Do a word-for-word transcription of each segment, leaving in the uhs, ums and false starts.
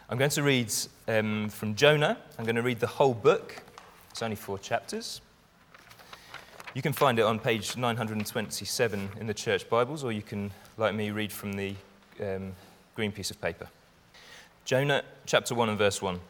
I'm going to read um, from Jonah. I'm going to read the whole book. It's only four chapters. You can find it on page nine hundred twenty-seven in the church Bibles, or you can, like me, read from the um, green piece of paper. Jonah, chapter one and verse one.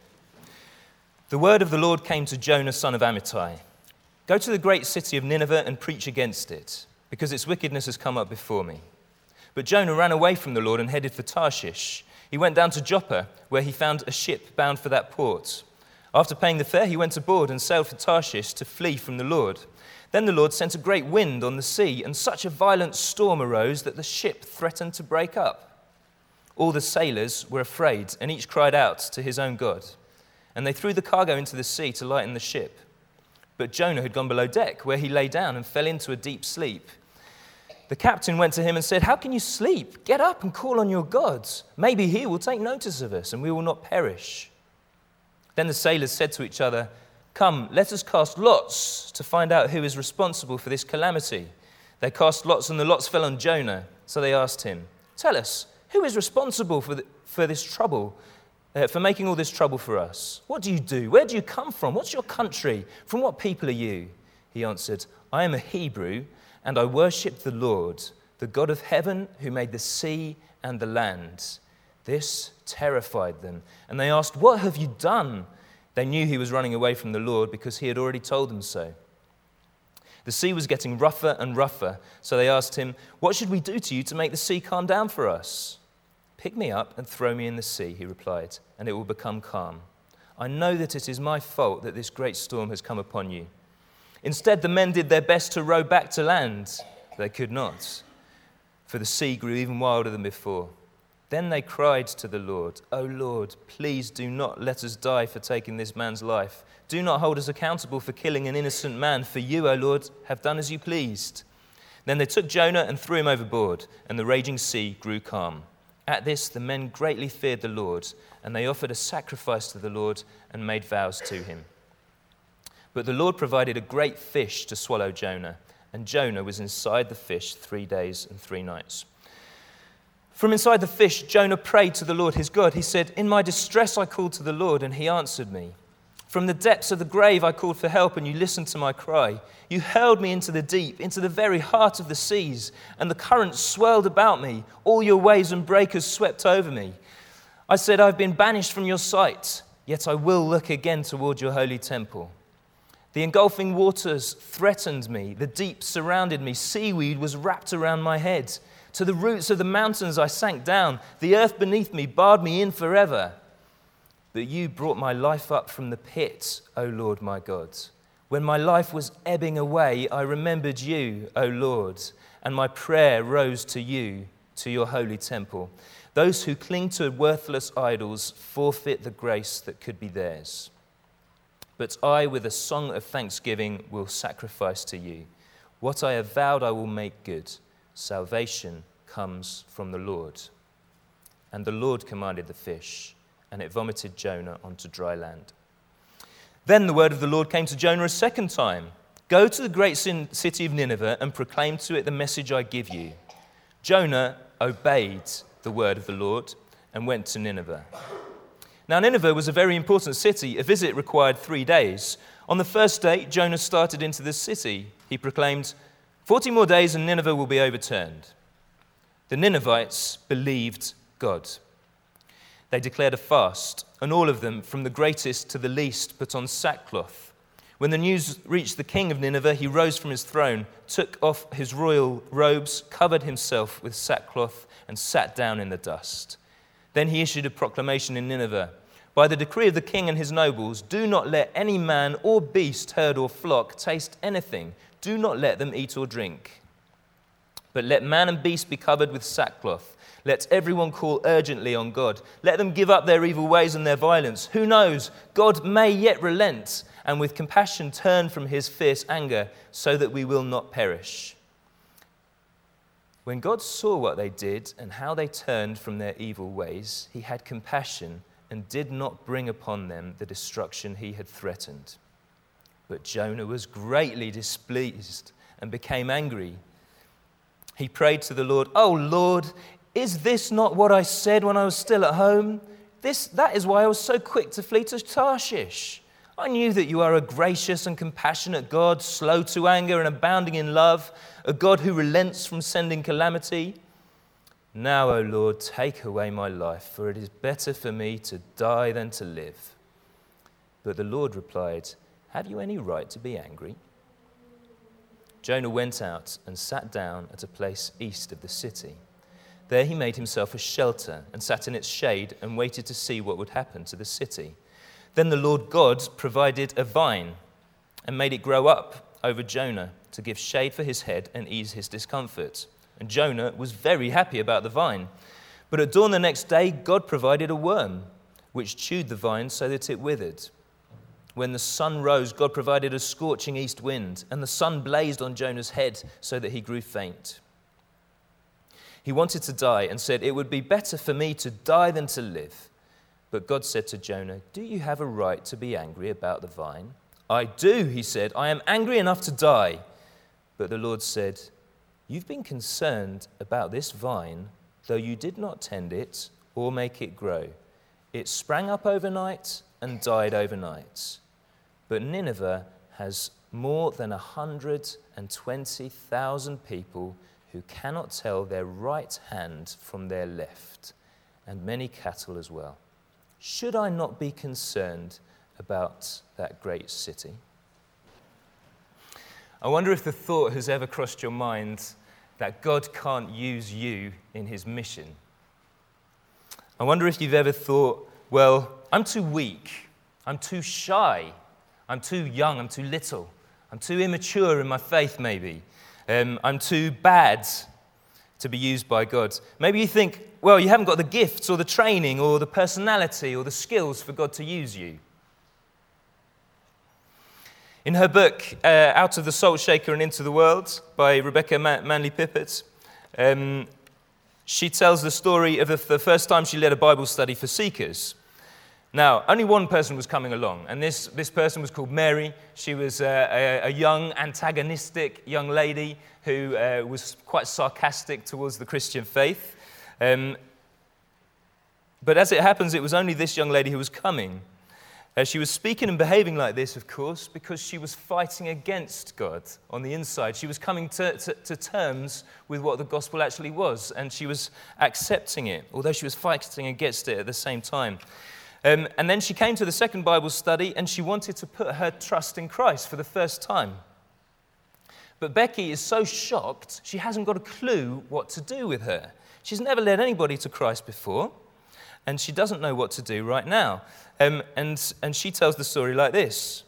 The word of the Lord came to Jonah, son of Amittai. Go to the great city of Nineveh and preach against it, because its wickedness has come up before me. But Jonah ran away from the Lord and headed for Tarshish. He went down to Joppa, where he found a ship bound for that port. After paying the fare, he went aboard and sailed for Tarshish to flee from the Lord. Then the Lord sent a great wind on the sea, and such a violent storm arose that the ship threatened to break up. All the sailors were afraid, and each cried out to his own God. And they threw the cargo into the sea to lighten the ship. But Jonah had gone below deck, where he lay down and fell into a deep sleep. The captain went to him and said, "How can you sleep? Get up and call on your God. Maybe he will take notice of us, and we will not perish." Then the sailors said to each other, "Come, let us cast lots to find out who is responsible for this calamity." They cast lots, and the lots fell on Jonah. So they asked him, "Tell us, who is responsible for, the, for this trouble, uh, for making all this trouble for us? What do you do? Where do you come from? What's your country? From what people are you?" He answered, "I am a Hebrew, and I worship the Lord, the God of heaven, who made the sea and the land." This terrified them, and they asked, "What have you done?" They knew he was running away from the Lord because he had already told them so. The sea was getting rougher and rougher, so they asked him, "What should we do to you to make the sea calm down for us?" "Pick me up and throw me in the sea," he replied, "and it will become calm. I know that it is my fault that this great storm has come upon you." Instead, the men did their best to row back to land. They could not, for the sea grew even wilder than before. Then they cried to the Lord, "O Lord, please do not let us die for taking this man's life. Do not hold us accountable for killing an innocent man, for you, O Lord, have done as you pleased." Then they took Jonah and threw him overboard, and the raging sea grew calm. At this, the men greatly feared the Lord, and they offered a sacrifice to the Lord and made vows to him. But the Lord provided a great fish to swallow Jonah, and Jonah was inside the fish three days and three nights. From inside the fish, Jonah prayed to the Lord his God. He said, "In my distress I called to the Lord, and he answered me. From the depths of the grave I called for help, and you listened to my cry. You hurled me into the deep, into the very heart of the seas, and the currents swirled about me. All your waves and breakers swept over me. I said, I've been banished from your sight, yet I will look again toward your holy temple. The engulfing waters threatened me. The deep surrounded me. Seaweed was wrapped around my head. To the roots of the mountains I sank down. The earth beneath me barred me in forever. But you brought my life up from the pit, O Lord my God. When my life was ebbing away, I remembered you, O Lord, and my prayer rose to you, to your holy temple. Those who cling to worthless idols forfeit the grace that could be theirs. But I, with a song of thanksgiving, will sacrifice to you. What I have vowed I will make good. Salvation comes from the Lord. And the Lord commanded the fish, and it vomited Jonah onto dry land. Then the word of the Lord came to Jonah a second time. Go to the great city of Nineveh and proclaim to it the message I give you. Jonah obeyed the word of the Lord and went to Nineveh. Now, Nineveh was a very important city. A visit required three days. On the first day, Jonah started into the city. He proclaimed, forty more days and Nineveh will be overturned. The Ninevites believed God. They declared a fast, and all of them, from the greatest to the least, put on sackcloth. When the news reached the king of Nineveh, he rose from his throne, took off his royal robes, covered himself with sackcloth, and sat down in the dust. Then he issued a proclamation in Nineveh. By the decree of the king and his nobles, do not let any man or beast, herd or flock taste anything. Do not let them eat or drink. But let man and beast be covered with sackcloth. Let everyone call urgently on God. Let them give up their evil ways and their violence. Who knows? God may yet relent and with compassion turn from his fierce anger so that we will not perish. When God saw what they did and how they turned from their evil ways, he had compassion and did not bring upon them the destruction he had threatened. But Jonah was greatly displeased and became angry. He prayed to the Lord, "Oh Lord, is this not what I said when I was still at home? this, that is why I was so quick to flee to Tarshish. I knew that you are a gracious and compassionate God, slow to anger and abounding in love, a God who relents from sending calamity. Now, O Lord, take away my life, for it is better for me to die than to live. But the Lord replied, have you any right to be angry? Jonah went out and sat down at a place east of the city. There he made himself a shelter and sat in its shade and waited to see what would happen to the city. Then the Lord God provided a vine and made it grow up over Jonah to give shade for his head and ease his discomfort. And Jonah was very happy about the vine. But at dawn the next day, God provided a worm, which chewed the vine so that it withered. When the sun rose, God provided a scorching east wind, and the sun blazed on Jonah's head so that he grew faint. He wanted to die and said, it would be better for me to die than to live. But God said to Jonah, do you have a right to be angry about the vine? I do, he said. I am angry enough to die. But the Lord said, you've been concerned about this vine, though you did not tend it or make it grow. It sprang up overnight and died overnight. But Nineveh has more than one hundred twenty thousand people who cannot tell their right hand from their left, and many cattle as well. Should I not be concerned about that great city? I wonder if the thought has ever crossed your mind that God can't use you in his mission. I wonder if you've ever thought, well, I'm too weak, I'm too shy, I'm too young, I'm too little, I'm too immature in my faith maybe, um, I'm too bad to be used by God. Maybe you think, well, you haven't got the gifts or the training or the personality or the skills for God to use you. In her book, uh, Out of the Salt Shaker and Into the World, by Rebecca Man- Manley Pippert, um, she tells the story of the, the first time she led a Bible study for seekers. Now, only one person was coming along, and this, this person was called Mary. She was uh, a, a young, antagonistic young lady who uh, was quite sarcastic towards the Christian faith. Um, but as it happens, it was only this young lady who was coming. Uh, she was speaking and behaving like this, of course, because she was fighting against God on the inside. She was coming to, to, to terms with what the gospel actually was, and she was accepting it, although she was fighting against it at the same time. Um, and then she came to the second Bible study, and she wanted to put her trust in Christ for the first time. But Becky is so shocked, she hasn't got a clue what to do with her. She's never led anybody to Christ before, and she doesn't know what to do right now. Um, and, and she tells the story like this.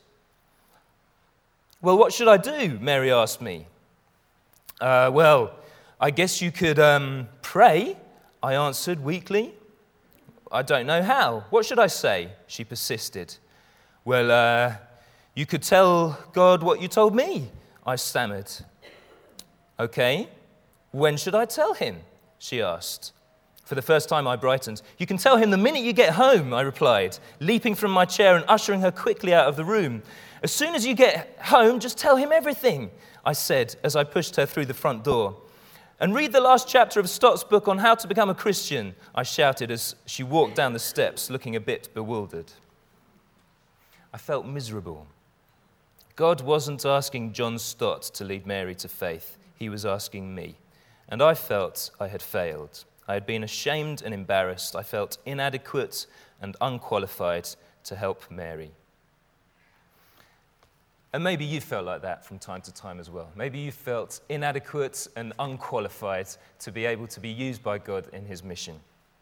Well, what should I do? Mary asked me. Uh, well, I guess you could um, pray, I answered weakly. I don't know how. What should I say? She persisted. Well, uh, you could tell God what you told me, I stammered. Okay, when should I tell him? She asked. For the first time, I brightened. You can tell him the minute you get home, I replied, leaping from my chair and ushering her quickly out of the room. As soon as you get home, just tell him everything, I said as I pushed her through the front door. And read the last chapter of Stott's book on how to become a Christian, I shouted as she walked down the steps, looking a bit bewildered. I felt miserable. God wasn't asking John Stott to lead Mary to faith. He was asking me. And I felt I had failed. I had been ashamed and embarrassed. I felt inadequate and unqualified to help Mary. And maybe you felt like that from time to time as well. Maybe you felt inadequate and unqualified to be able to be used by God in his mission.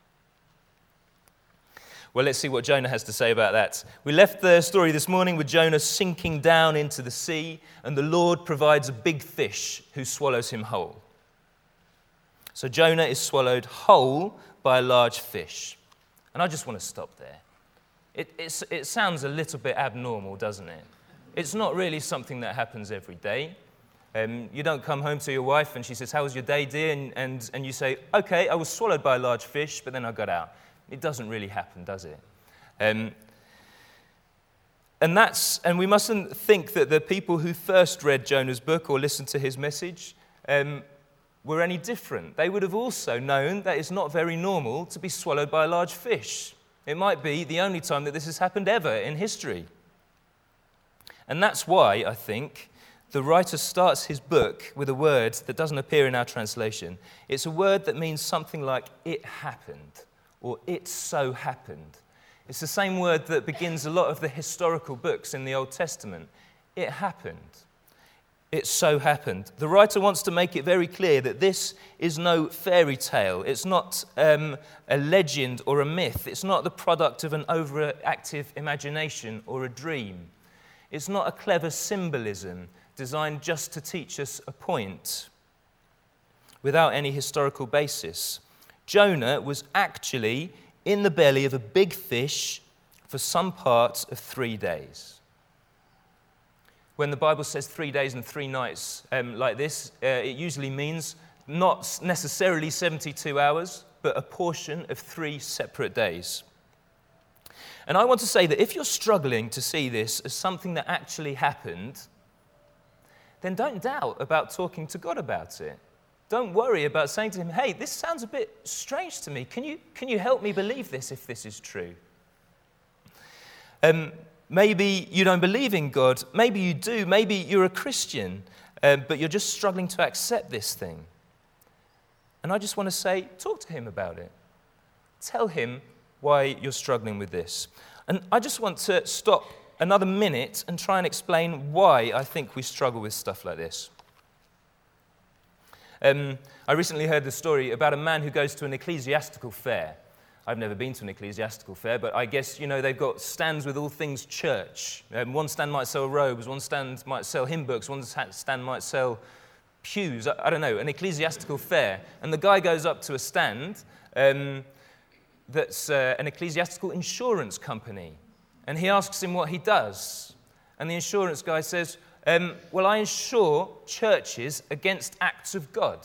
Well, let's see what Jonah has to say about that. We left the story this morning with Jonah sinking down into the sea, and the Lord provides a big fish who swallows him whole. So Jonah is swallowed whole by a large fish. And I just want to stop there. It, it's, it sounds a little bit abnormal, doesn't it? It's not really something that happens every day. Um, you don't come home to your wife and she says, how was your day, dear? And, and, and you say, okay, I was swallowed by a large fish, but then I got out. It doesn't really happen, does it? Um, and that's and we mustn't think that the people who first read Jonah's book or listened to his message um, were any different. They would have also known that it's not very normal to be swallowed by a large fish. It might be the only time that this has happened ever in history. And that's why, I think, the writer starts his book with a word that doesn't appear in our translation. It's a word that means something like, it happened, or it so happened. It's the same word that begins a lot of the historical books in the Old Testament. It happened. It so happened. The writer wants to make it very clear that this is no fairy tale. It's not um, a legend or a myth. It's not the product of an overactive imagination or a dream. It's not a clever symbolism designed just to teach us a point without any historical basis. Jonah was actually in the belly of a big fish for some part of three days. When the Bible says three days and three nights um, like this, uh, it usually means not necessarily seventy-two hours, but a portion of three separate days. And I want to say that if you're struggling to see this as something that actually happened, then don't doubt about talking to God about it. Don't worry about saying to him, hey, this sounds a bit strange to me. Can you, can you help me believe this if this is true? Um, maybe you don't believe in God. Maybe you do. Maybe you're a Christian, uh, but you're just struggling to accept this thing. And I just want to say, talk to him about it. Tell him why you're struggling with this. And I just want to stop another minute and try and explain why I think we struggle with stuff like this. Um, I recently heard the story about a man who goes to an ecclesiastical fair. I've never been to an ecclesiastical fair, but I guess, you know, they've got stands with all things church. Um, one stand might sell robes, one stand might sell hymn books, one stand might sell pews. I, I don't know, an ecclesiastical fair. And the guy goes up to a stand um, that's uh, an ecclesiastical insurance company. And he asks him what he does. And the insurance guy says, um, well, I insure churches against acts of God.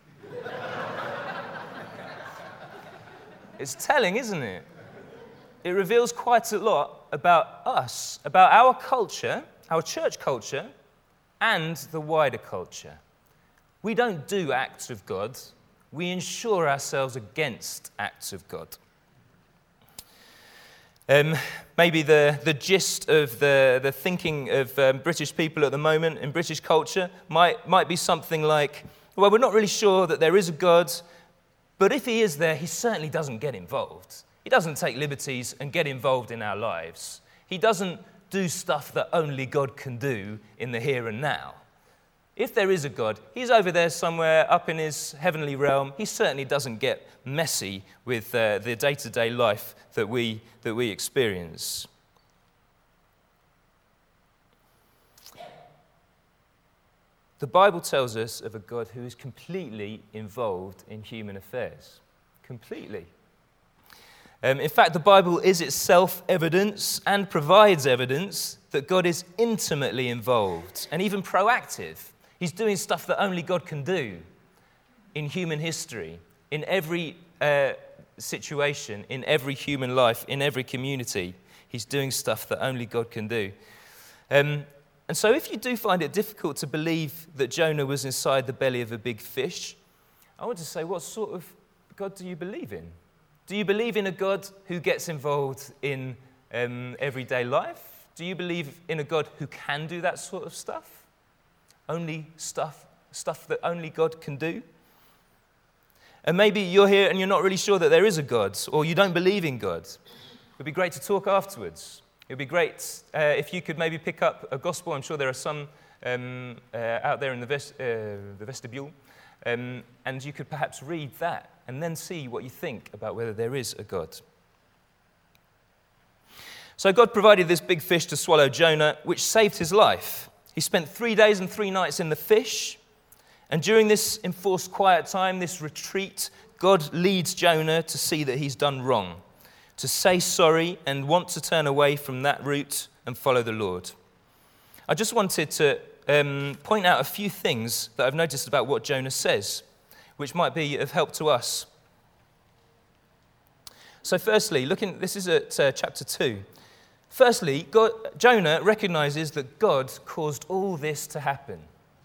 It's telling, isn't it? It reveals quite a lot about us, about our culture, our church culture, and the wider culture. We don't do acts of God. We insure ourselves against acts of God. Um, maybe the, the gist of the, the thinking of um, British people at the moment in British culture might, might be something like, well, we're not really sure that there is a God, but if he is there, he certainly doesn't get involved. He doesn't take liberties and get involved in our lives. He doesn't do stuff that only God can do in the here and now. If there is a God, he's over there somewhere up in his heavenly realm. He certainly doesn't get messy with uh, the day-to-day life that we, that we experience. The Bible tells us of a God who is completely involved in human affairs. Completely. Um, in fact, the Bible is itself evidence and provides evidence that God is intimately involved and even proactive. He's doing stuff that only God can do in human history, in every uh, situation, in every human life, in every community. He's doing stuff that only God can do. Um, and so if you do find it difficult to believe that Jonah was inside the belly of a big fish, I want to say, what sort of God do you believe in? Do you believe in a God who gets involved in um, everyday life? Do you believe in a God who can do that sort of stuff? Only stuff, stuff that only God can do? And maybe you're here and you're not really sure that there is a God, or you don't believe in God. It would be great to talk afterwards. It would be great uh, if you could maybe pick up a gospel. I'm sure there are some um, uh, out there in the, vest- uh, the vestibule. Um, and you could perhaps read that and then see what you think about whether there is a God. So God provided this big fish to swallow Jonah, which saved his life. He spent three days and three nights in the fish. And during this enforced quiet time, this retreat, God leads Jonah to see that he's done wrong, to say sorry and want to turn away from that route and follow the Lord. I just wanted to um, point out a few things that I've noticed about what Jonah says, which might be of help to us. So firstly, looking, this is at uh, chapter two. Firstly, God, Jonah recognizes that God caused all this to happen.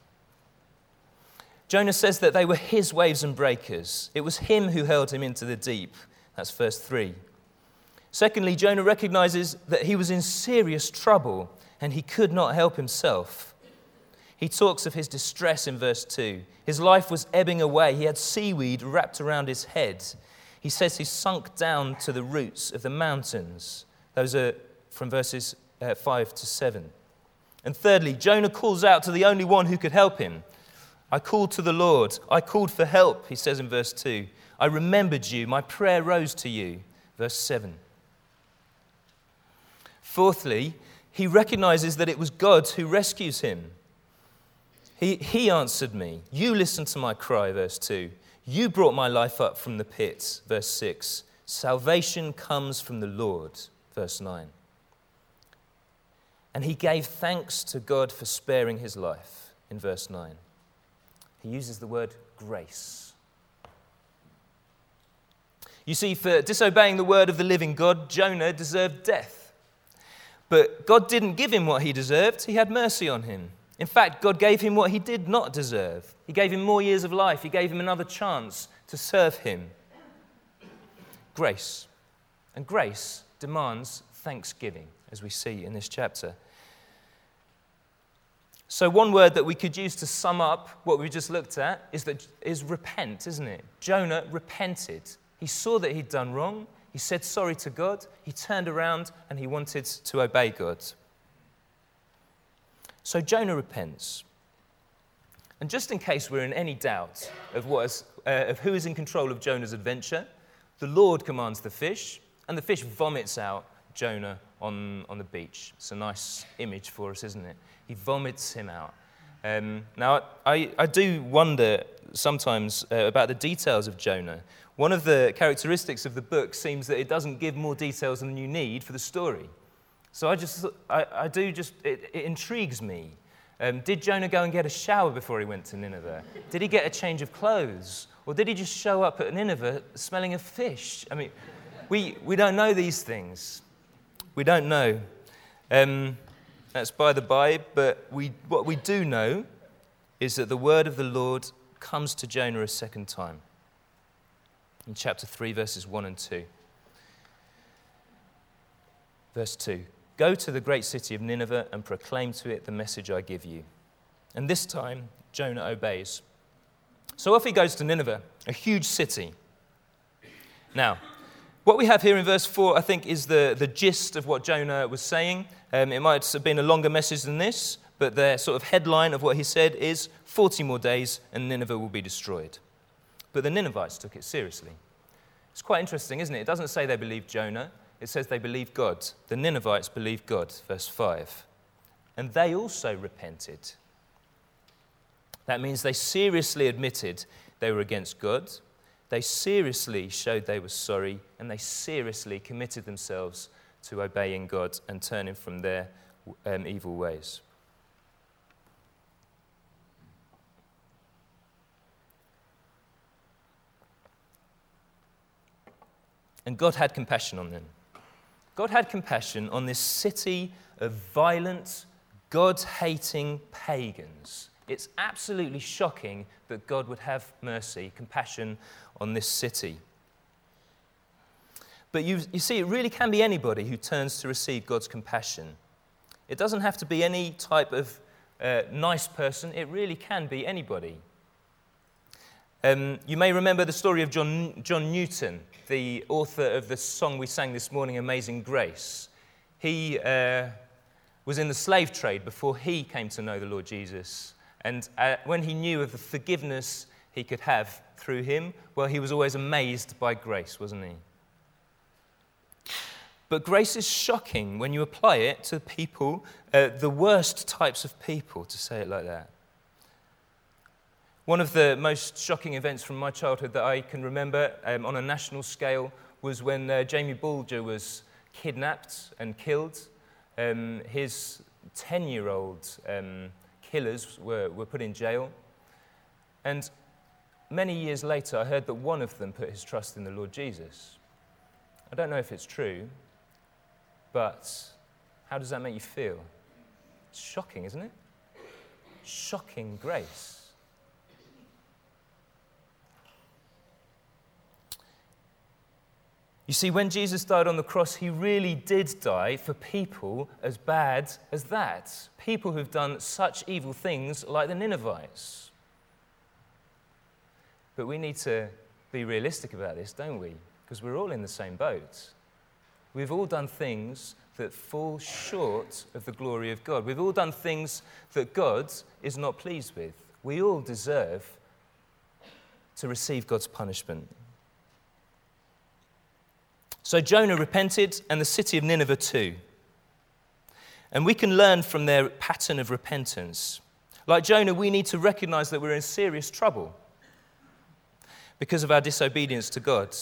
Jonah says that they were his waves and breakers. It was him who hurled him into the deep. That's verse three. Secondly, Jonah recognizes that he was in serious trouble and he could not help himself. He talks of his distress in verse two. His life was ebbing away. He had seaweed wrapped around his head. He says he sunk down to the roots of the mountains. Those are from verses uh, five to seven. And thirdly, Jonah calls out to the only one who could help him. I called to the Lord. I called for help, he says in verse two. I remembered you. My prayer rose to you. Verse seven. Fourthly, he recognizes that it was God who rescues him. He, he answered me. You listened to my cry, verse two. You brought my life up from the pit, verse six. Salvation comes from the Lord, verse nine. And he gave thanks to God for sparing his life, in verse nine. He uses the word grace. You see, for disobeying the word of the living God, Jonah deserved death. But God didn't give him what he deserved. He had mercy on him. In fact, God gave him what he did not deserve. He gave him more years of life. He gave him another chance to serve him. Grace. And grace demands thanksgiving, as we see in this chapter. So one word that we could use to sum up what we just looked at is that is repent, isn't it? Jonah repented. He saw that he'd done wrong. He said sorry to God. He turned around and he wanted to obey God. So Jonah repents. And just in case we're in any doubt of, what is, uh, of who is in control of Jonah's adventure, the Lord commands the fish, and the fish vomits out Jonah on, on the beach. It's a nice image for us, isn't it? He vomits him out. Um, now, I, I do wonder sometimes uh, about the details of Jonah. One of the characteristics of the book seems that it doesn't give more details than you need for the story. So I just, I, I do just, it, it intrigues me. Um, did Jonah go and get a shower before he went to Nineveh? Did he get a change of clothes? Or did he just show up at Nineveh smelling of fish? I mean, we, we don't know these things. We don't know. Um, that's by the by, but we, what we do know is that the word of the Lord comes to Jonah a second time. In chapter three, verses one and two. Verse two. Go to the great city of Nineveh and proclaim to it the message I give you. And this time, Jonah obeys. So off he goes to Nineveh, a huge city. Now, what we have here in verse four, I think, is the, the gist of what Jonah was saying. Um, it might have been a longer message than this, but the sort of headline of what he said is forty more days and Nineveh will be destroyed. But the Ninevites took it seriously. It's quite interesting, isn't it? It doesn't say they believed Jonah. It says they believed God. The Ninevites believed God, verse five. And they also repented. That means they seriously admitted they were against God. They seriously showed they were sorry, and they seriously committed themselves to obeying God and turning from their um, evil ways. And God had compassion on them. God had compassion on this city of violent, God-hating pagans. It's absolutely shocking that God would have mercy, compassion on this city. But you, you see, it really can be anybody who turns to receive God's compassion. It doesn't have to be any type of uh, nice person. It really can be anybody. Um, you may remember the story of John, John Newton, the author of the song we sang this morning, Amazing Grace. He uh, was in the slave trade before he came to know the Lord Jesus. And uh, when he knew of the forgiveness he could have through him, well, he was always amazed by grace, wasn't he? But grace is shocking when you apply it to people, uh, the worst types of people, to say it like that. One of the most shocking events from my childhood that I can remember um, on a national scale was when uh, Jamie Bulger was kidnapped and killed. Um, his ten-year-old um, killers were, were put in jail. And many years later, I heard that one of them put his trust in the Lord Jesus. I don't know if it's true, but how does that make you feel? It's shocking, isn't it? Shocking grace. You see, when Jesus died on the cross, he really did die for people as bad as that. People who've done such evil things like the Ninevites. But we need to be realistic about this, don't we? Because we're all in the same boat. We've all done things that fall short of the glory of God. We've all done things that God is not pleased with. We all deserve to receive God's punishment. So Jonah repented, and the city of Nineveh too. And we can learn from their pattern of repentance. Like Jonah, we need to recognize that we're in serious trouble because of our disobedience to God.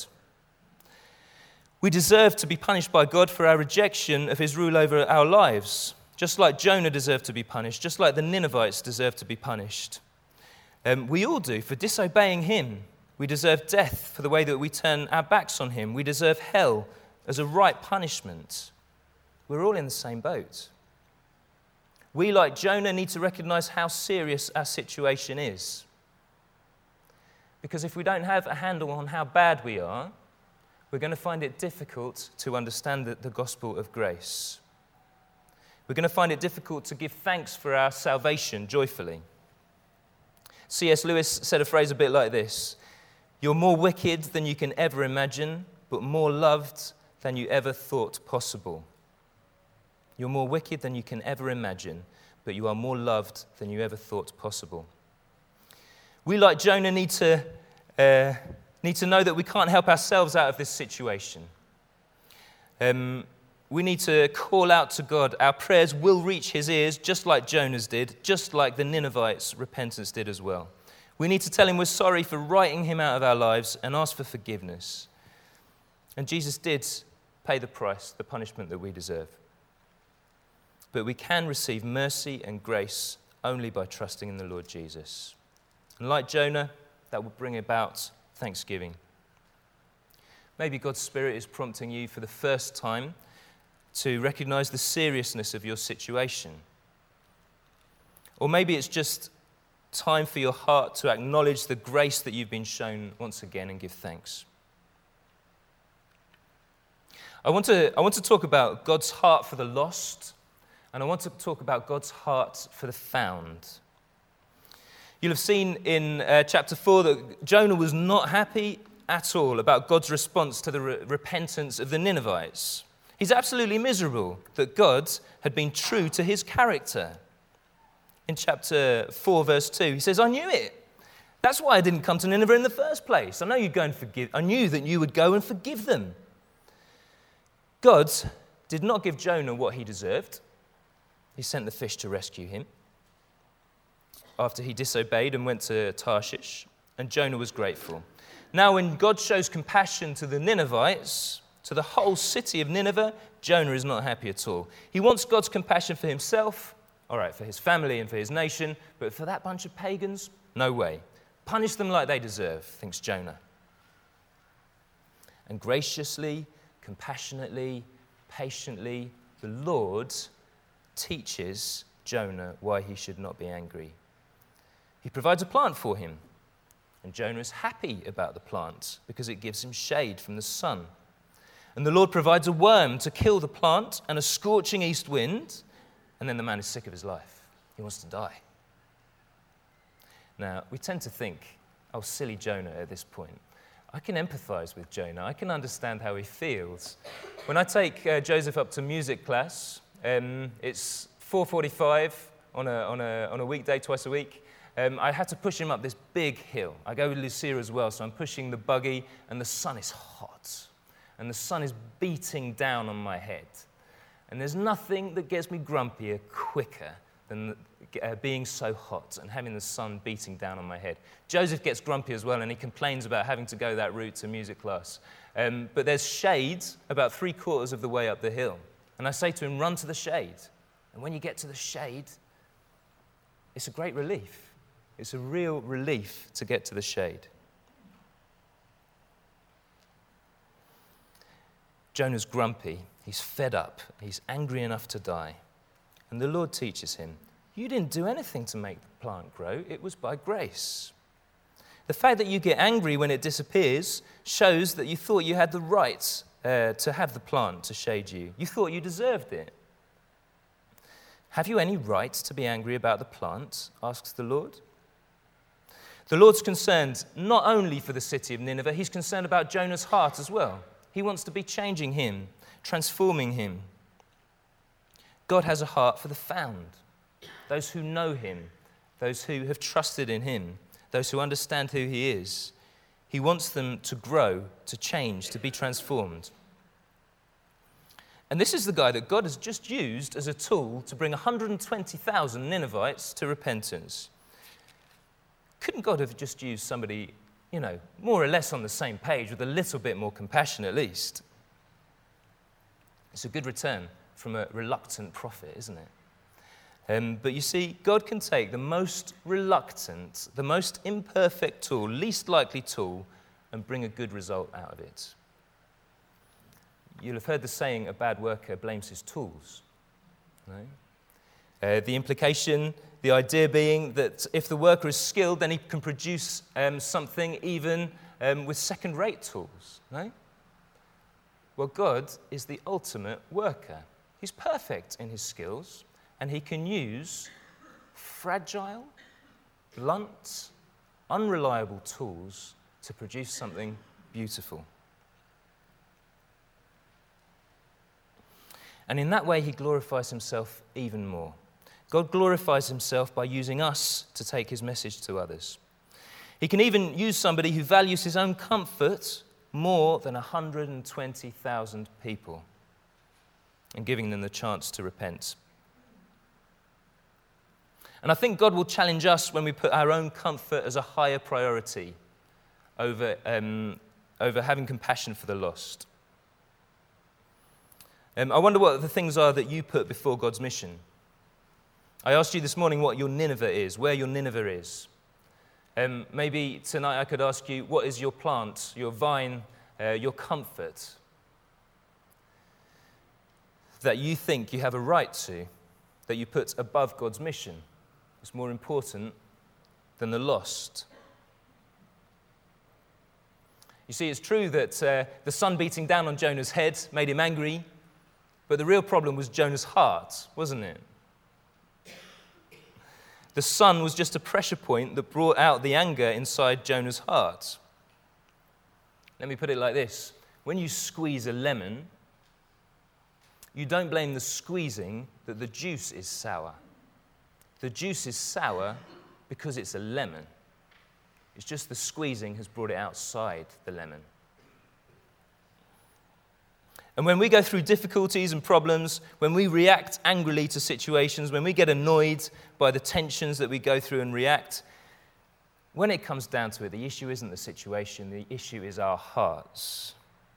We deserve to be punished by God for our rejection of his rule over our lives, just like Jonah deserved to be punished, just like the Ninevites deserved to be punished. Um, we all do for disobeying him. We deserve death for the way that we turn our backs on him. We deserve hell as a right punishment. We're all in the same boat. We, like Jonah, need to recognize how serious our situation is. Because if we don't have a handle on how bad we are, we're going to find it difficult to understand the, the gospel of grace. We're going to find it difficult to give thanks for our salvation joyfully. C S Lewis said a phrase a bit like this: "You're more wicked than you can ever imagine, but more loved than you ever thought possible." You're more wicked than you can ever imagine, but you are more loved than you ever thought possible. We, like Jonah, need to, uh, need to know that we can't help ourselves out of this situation. Um, we need to call out to God. Our prayers will reach his ears, just like Jonah's did, just like the Ninevites' repentance did as well. We need to tell him we're sorry for writing him out of our lives and ask for forgiveness. And Jesus did pay the price, the punishment that we deserve. But we can receive mercy and grace only by trusting in the Lord Jesus. And like Jonah, that will bring about thanksgiving. Maybe God's Spirit is prompting you for the first time to recognize the seriousness of your situation. Or maybe it's just time for your heart to acknowledge the grace that you've been shown once again and give thanks. I want to, I want to talk about God's heart for the lost, and I want to talk about God's heart for the found. You'll have seen in uh, chapter four that Jonah was not happy at all about God's response to the re- repentance of the Ninevites. He's absolutely miserable that God had been true to his character. In chapter four, verse two, he says, "I knew it. That's why I didn't come to Nineveh in the first place. I know you'd go and forgive. I knew that you would go and forgive them." God did not give Jonah what he deserved. He sent the fish to rescue him after he disobeyed and went to Tarshish, and Jonah was grateful. Now, when God shows compassion to the Ninevites, to the whole city of Nineveh, Jonah is not happy at all. He wants God's compassion for himself, all right, for his family and for his nation, but for that bunch of pagans, no way. Punish them like they deserve, thinks Jonah. And graciously, compassionately, patiently, the Lord teaches Jonah why he should not be angry. He provides a plant for him, and Jonah is happy about the plant because it gives him shade from the sun. And the Lord provides a worm to kill the plant and a scorching east wind, and then the man is sick of his life. He wants to die. Now, we tend to think, oh, silly Jonah at this point. I can empathize with Jonah. I can understand how he feels. When I take uh, Joseph up to music class, um, it's four forty-five on a, on, a, on a weekday, twice a week. Um, I had to push him up this big hill. I go with Lucia as well, so I'm pushing the buggy, and the sun is hot. And the sun is beating down on my head. And there's nothing that gets me grumpier quicker than uh, being so hot and having the sun beating down on my head. Joseph gets grumpy as well, and he complains about having to go that route to music class. Um, but there's shade about three quarters of the way up the hill. And I say to him, run to the shade. And when you get to the shade, it's a great relief. It's a real relief to get to the shade. Jonah's grumpy. He's fed up. He's angry enough to die. And the Lord teaches him, you didn't do anything to make the plant grow. It was by grace. The fact that you get angry when it disappears shows that you thought you had the right uh, to have the plant to shade you. You thought you deserved it. Have you any right to be angry about the plant? Asks the Lord. The Lord's concerned not only for the city of Nineveh, he's concerned about Jonah's heart as well. He wants to be changing him, transforming him. God has a heart for the found, those who know him, those who have trusted in him, those who understand who he is. He wants them to grow, to change, to be transformed. And this is the guy that God has just used as a tool to bring one hundred twenty thousand Ninevites to repentance. Couldn't God have just used somebody, you know, more or less on the same page, with a little bit more compassion at least? It's a good return from a reluctant prophet, isn't it? Um, but you see, God can take the most reluctant, the most imperfect tool, least likely tool, and bring a good result out of it. You'll have heard the saying, a bad worker blames his tools. No? Uh, the implication, the idea being that if the worker is skilled, then he can produce um, something even um, with second-rate tools. No? Well, God is the ultimate worker. He's perfect in his skills, and he can use fragile, blunt, unreliable tools to produce something beautiful. And in that way, he glorifies himself even more. God glorifies himself by using us to take his message to others. He can even use somebody who values his own comfort more than one hundred twenty thousand people and giving them the chance to repent. And I think God will challenge us when we put our own comfort as a higher priority over, um, over having compassion for the lost. Um, I wonder what the things are that you put before God's mission. I asked you this morning what your Nineveh is, where your Nineveh is. Um, maybe tonight I could ask you, what is your plant, your vine, uh, your comfort that you think you have a right to, that you put above God's mission? It's more important than the lost. You see, it's true that uh, the sun beating down on Jonah's head made him angry, but the real problem was Jonah's heart, wasn't it? The sun was just a pressure point that brought out the anger inside Jonah's heart. Let me put it like this. When you squeeze a lemon, you don't blame the squeezing that the juice is sour. The juice is sour because it's a lemon. It's just the squeezing has brought it outside the lemon. And when we go through difficulties and problems, when we react angrily to situations, when we get annoyed by the tensions that we go through and react, when it comes down to it, the issue isn't the situation, the issue is our hearts.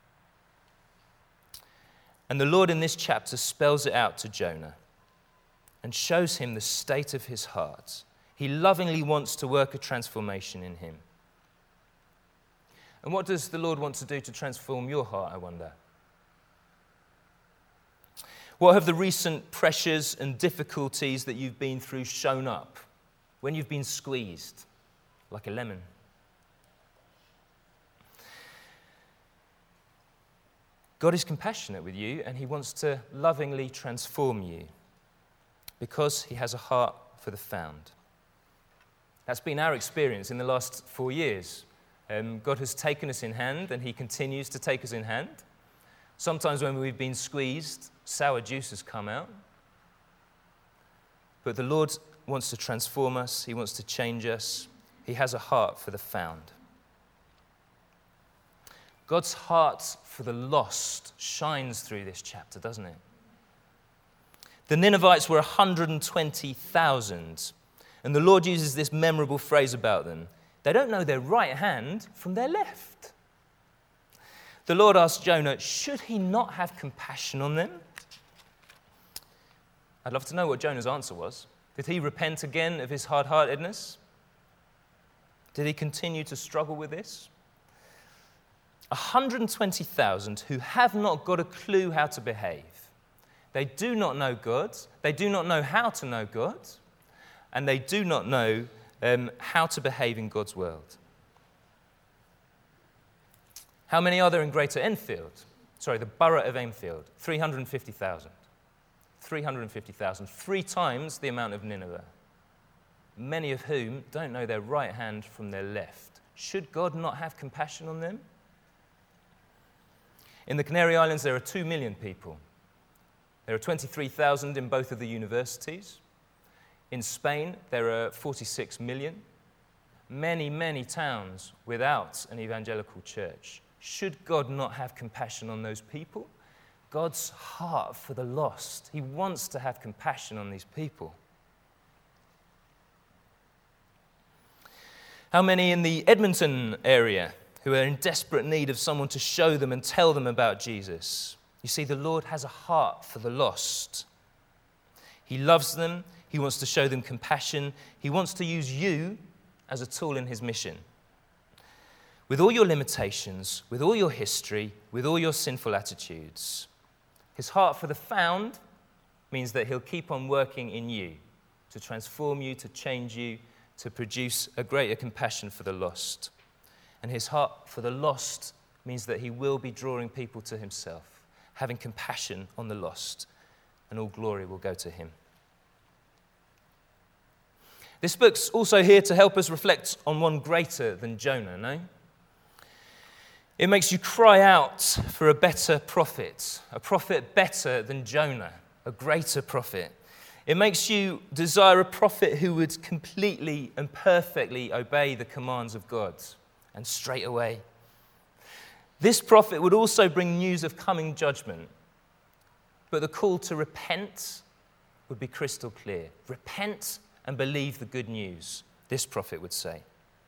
And the Lord in this chapter spells it out to Jonah and shows him the state of his heart. He lovingly wants to work a transformation in him. And what does the Lord want to do to transform your heart, I wonder? What have the recent pressures and difficulties that you've been through shown up when you've been squeezed like a lemon? God is compassionate with you, and he wants to lovingly transform you because he has a heart for the found. That's been our experience in the last four years. Um, God has taken us in hand, and he continues to take us in hand. Sometimes when we've been squeezed, sour juice has come out. But the Lord wants to transform us. He wants to change us. He has a heart for the found. God's heart for the lost shines through this chapter, doesn't it? The Ninevites were one hundred twenty thousand, and the Lord uses this memorable phrase about them. They don't know their right hand from their left. The Lord asked Jonah, should he not have compassion on them? I'd love to know what Jonah's answer was. Did he repent again of his hard-heartedness? Did he continue to struggle with this? one hundred twenty thousand who have not got a clue how to behave. They do not know God. They do not know how to know God. And they do not know um, how to behave in God's world. How many are there in Greater Enfield? sorry, the borough of Enfield, three hundred fifty thousand. three hundred fifty thousand, three times the amount of Nineveh, many of whom don't know their right hand from their left. Should God not have compassion on them? In the Canary Islands, there are two million people. There are twenty-three thousand in both of the universities. In Spain, there are forty-six million. Many, many towns without an evangelical church. Should God not have compassion on those people? God's heart for the lost. He wants to have compassion on these people. How many in the Edmonton area who are in desperate need of someone to show them and tell them about Jesus? You see, the Lord has a heart for the lost. He loves them. He wants to show them compassion. He wants to use you as a tool in his mission. With all your limitations, with all your history, with all your sinful attitudes, his heart for the found means that he'll keep on working in you to transform you, to change you, to produce a greater compassion for the lost. And his heart for the lost means that he will be drawing people to himself, having compassion on the lost, and all glory will go to him. This book's also here to help us reflect on one greater than Jonah, no? It makes you cry out for a better prophet, a prophet better than Jonah, a greater prophet. It makes you desire a prophet who would completely and perfectly obey the commands of God, and straight away. This prophet would also bring news of coming judgment, but the call to repent would be crystal clear. Repent and believe the good news, this prophet would say.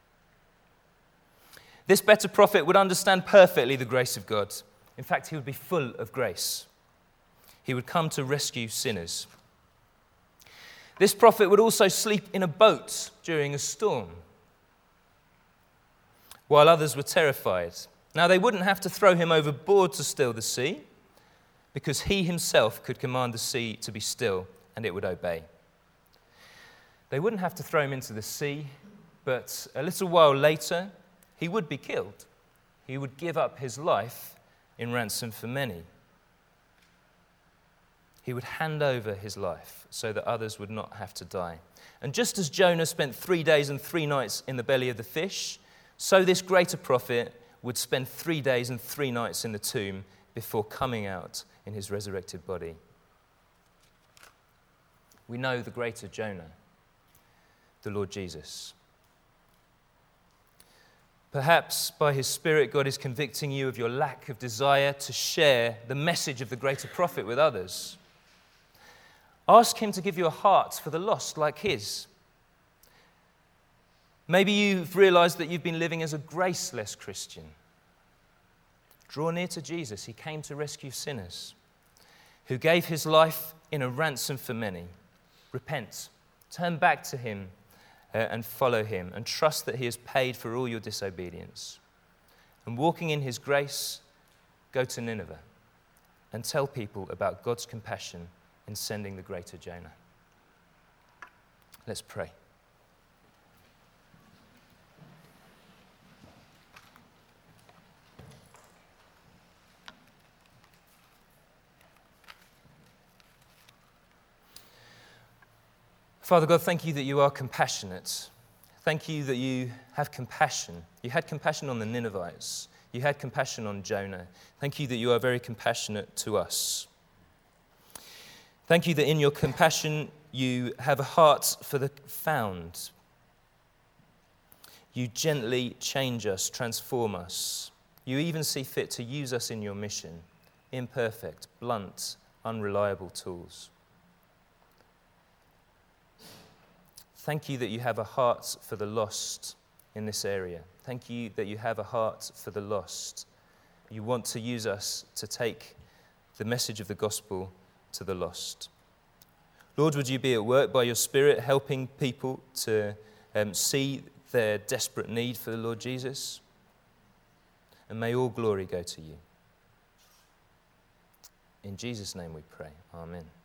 This better prophet would understand perfectly the grace of God. In fact, he would be full of grace. He would come to rescue sinners. This prophet would also sleep in a boat during a storm, while others were terrified. Now, they wouldn't have to throw him overboard to still the sea, because he himself could command the sea to be still, and it would obey. They wouldn't have to throw him into the sea, but a little while later, he would be killed. He would give up his life in ransom for many. He would hand over his life so that others would not have to die. And just as Jonah spent three days and three nights in the belly of the fish, so this greater prophet would spend three days and three nights in the tomb before coming out in his resurrected body. We know the greater Jonah, the Lord Jesus. Perhaps by his Spirit, God is convicting you of your lack of desire to share the message of the greater prophet with others. Ask him to give you a heart for the lost like his. Maybe you've realized that you've been living as a graceless Christian. Draw near to Jesus. He came to rescue sinners, who gave his life in a ransom for many. Repent. Turn back to him uh, and follow him, and trust that he has paid for all your disobedience. And walking in his grace, go to Nineveh and tell people about God's compassion in sending the greater Jonah. Let's pray. Father God, thank you that you are compassionate. Thank you that you have compassion. You had compassion on the Ninevites. You had compassion on Jonah. Thank you that you are very compassionate to us. Thank you that in your compassion you have a heart for the found. You gently change us, transform us. You even see fit to use us in your mission, imperfect, blunt, unreliable tools. Thank you that you have a heart for the lost in this area. Thank you that you have a heart for the lost. You want to use us to take the message of the gospel to the lost. Lord, would you be at work by your Spirit, helping people to um, see their desperate need for the Lord Jesus? And may all glory go to you. In Jesus' name we pray. Amen.